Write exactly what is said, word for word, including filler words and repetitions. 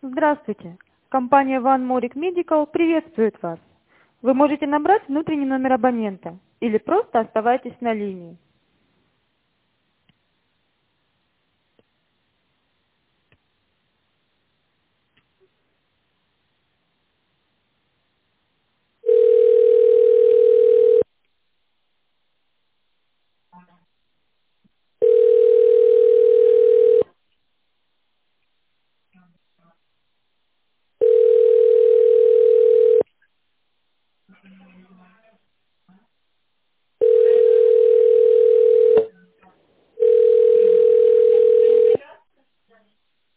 Здравствуйте. Компания One Moric Medical приветствует вас. Вы можете набрать внутренний номер абонента или просто оставайтесь на линии.